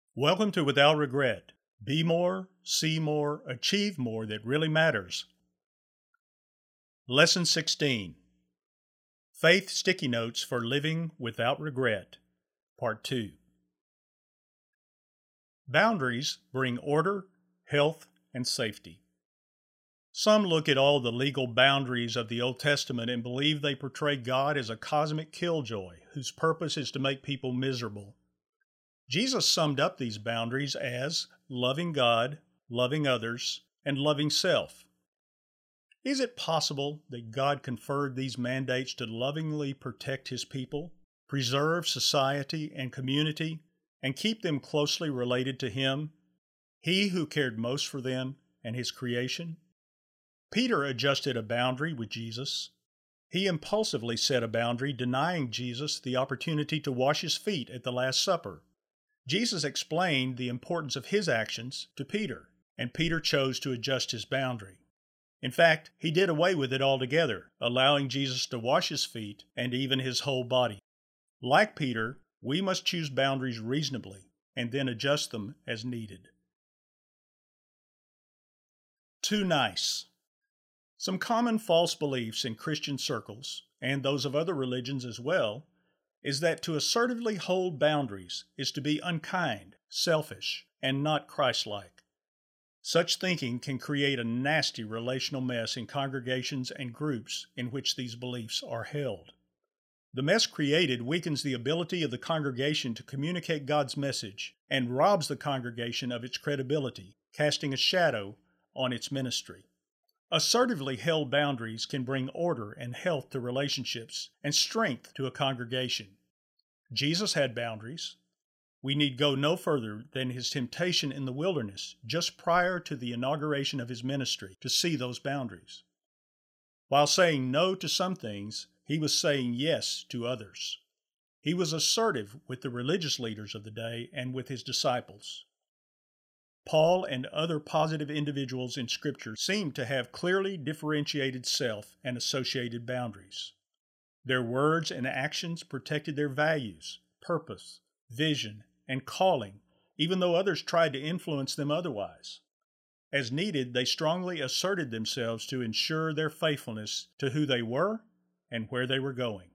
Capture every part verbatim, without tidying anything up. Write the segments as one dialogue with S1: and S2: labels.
S1: Welcome to Without Regret. Be more, see more, achieve more that really matters. Lesson sixteen. Faith Sticky Notes for Living Without Regret, Part two. Boundaries bring order, health, and safety. Some look at all the legal boundaries of the Old Testament and believe they portray God as a cosmic killjoy whose purpose is to make people miserable. Jesus summed up these boundaries as loving God, loving others, and loving self. Is it possible that God conferred these mandates to lovingly protect His people, preserve society and community, and keep them closely related to Him, He who cared most for them and His creation? Peter adjusted a boundary with Jesus. He impulsively set a boundary, denying Jesus the opportunity to wash his feet at the Last Supper. Jesus explained the importance of his actions to Peter, and Peter chose to adjust his boundary. In fact, he did away with it altogether, allowing Jesus to wash his feet and even his whole body. Like Peter, we must choose boundaries reasonably and then adjust them as needed. Too nice. Some common false beliefs in Christian circles, and those of other religions as well, is that to assertively hold boundaries is to be unkind, selfish, and not Christ-like. Such thinking can create a nasty relational mess in congregations and groups in which these beliefs are held. The mess created weakens the ability of the congregation to communicate God's message and robs the congregation of its credibility, casting a shadow on its ministry. Assertively held boundaries can bring order and health to relationships and strength to a congregation. Jesus had boundaries. We need go no further than his temptation in the wilderness just prior to the inauguration of his ministry to see those boundaries. While saying no to some things, he was saying yes to others. He was assertive with the religious leaders of the day and with his disciples. Paul and other positive individuals in Scripture seem to have clearly differentiated self and associated boundaries. Their words and actions protected their values, purpose, vision, and calling, even though others tried to influence them otherwise. As needed, they strongly asserted themselves to ensure their faithfulness to who they were and where they were going.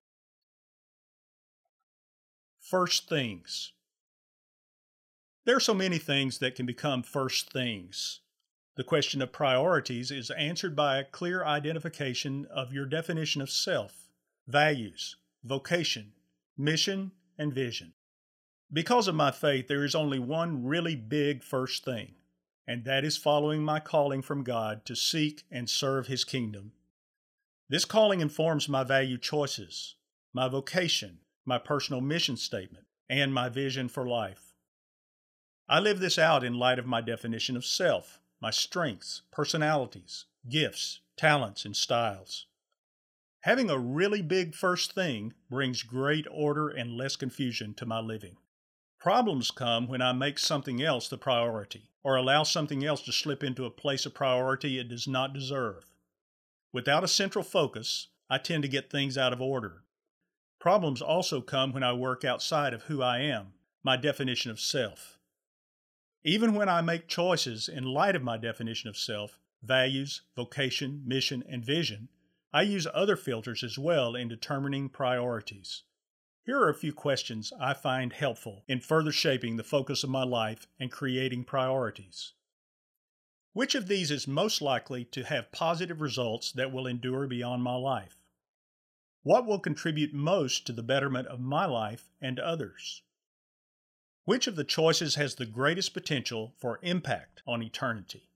S1: First things. There are so many things that can become first things. The question of priorities is answered by a clear identification of your definition of self, values, vocation, mission, and vision. Because of my faith, there is only one really big first thing, and that is following my calling from God to seek and serve His kingdom. This calling informs my value choices, my vocation, my personal mission statement, and my vision for life. I live this out in light of my definition of self, my strengths, personalities, gifts, talents, and styles. Having a really big first thing brings great order and less confusion to my living. Problems come when I make something else the priority, or allow something else to slip into a place of priority it does not deserve. Without a central focus, I tend to get things out of order. Problems also come when I work outside of who I am, my definition of self. Even when I make choices in light of my definition of self, values, vocation, mission, and vision, I use other filters as well in determining priorities. Here are a few questions I find helpful in further shaping the focus of my life and creating priorities. Which of these is most likely to have positive results that will endure beyond my life? What will contribute most to the betterment of my life and others? Which of the choices has the greatest potential for impact on eternity?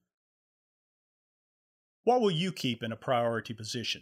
S1: What will you keep in a priority position?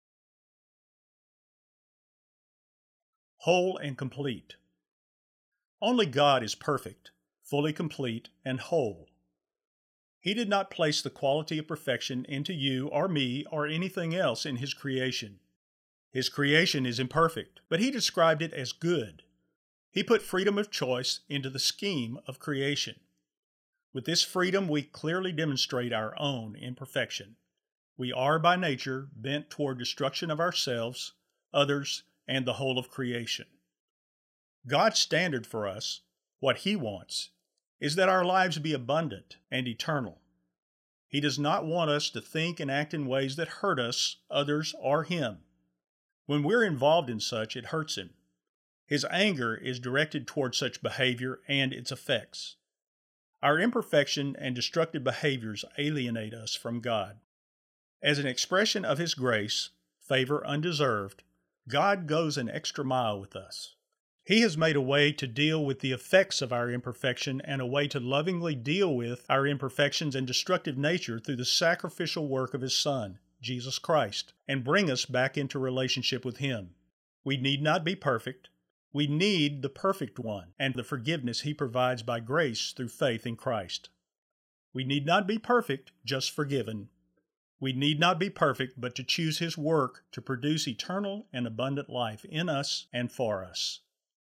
S1: Whole and complete. Only God is perfect, fully complete, and whole. He did not place the quality of perfection into you or me or anything else in His creation. His creation is imperfect, but He described it as good. He put freedom of choice into the scheme of creation. With this freedom, we clearly demonstrate our own imperfection. We are by nature bent toward destruction of ourselves, others, and the whole of creation. God's standard for us, What He wants is that our lives be abundant and eternal. He does not want us to think and act in ways that hurt us, others, or Him. When we're involved in such, it hurts Him. His anger is directed toward such behavior and its effects. Our imperfection and destructive behaviors alienate us from God. As an expression of His grace, favor undeserved, God goes an extra mile with us. He has made a way to deal with the effects of our imperfection and a way to lovingly deal with our imperfections and destructive nature through the sacrificial work of His Son, Jesus Christ, and bring us back into relationship with Him. We need not be perfect. We need the perfect one and the forgiveness He provides by grace through faith in Christ. We need not be perfect, just forgiven. We need not be perfect, but to choose His work to produce eternal and abundant life in us and for us.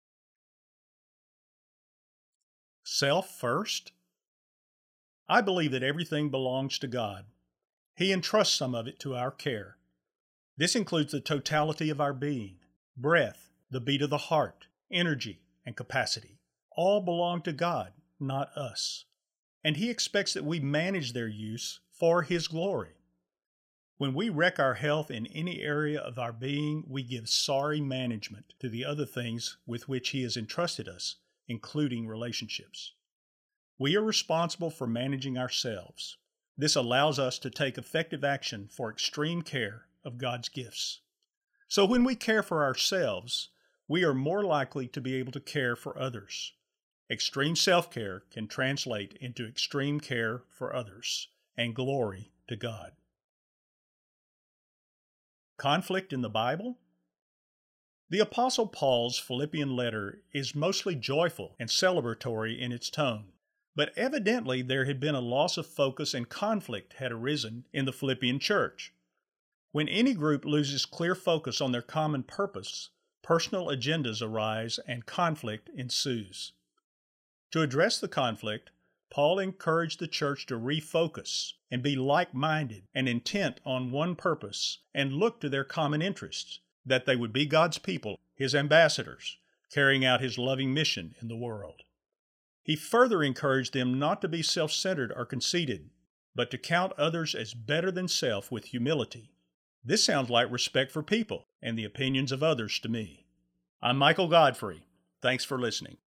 S1: Self first? I believe that everything belongs to God. He entrusts some of it to our care. This includes the totality of our being, breath, the beat of the heart, energy, and capacity. All belong to God, not us. And He expects that we manage their use for His glory. When we wreck our health in any area of our being, we give sorry management to the other things with which He has entrusted us, including relationships. We are responsible for managing ourselves. This allows us to take effective action for extreme care of God's gifts. So when we care for ourselves, we are more likely to be able to care for others. Extreme self-care can translate into extreme care for others and glory to God. Conflict in the Bible? The Apostle Paul's Philippian letter is mostly joyful and celebratory in its tone, but evidently there had been a loss of focus and conflict had arisen in the Philippian church. When any group loses clear focus on their common purpose, personal agendas arise and conflict ensues. To address the conflict, Paul encouraged the church to refocus and be like-minded and intent on one purpose and look to their common interests, that they would be God's people, His ambassadors, carrying out His loving mission in the world. He further encouraged them not to be self-centered or conceited, but to count others as better than self with humility. This sounds like respect for people and the opinions of others to me. I'm Michael Godfrey. Thanks for listening.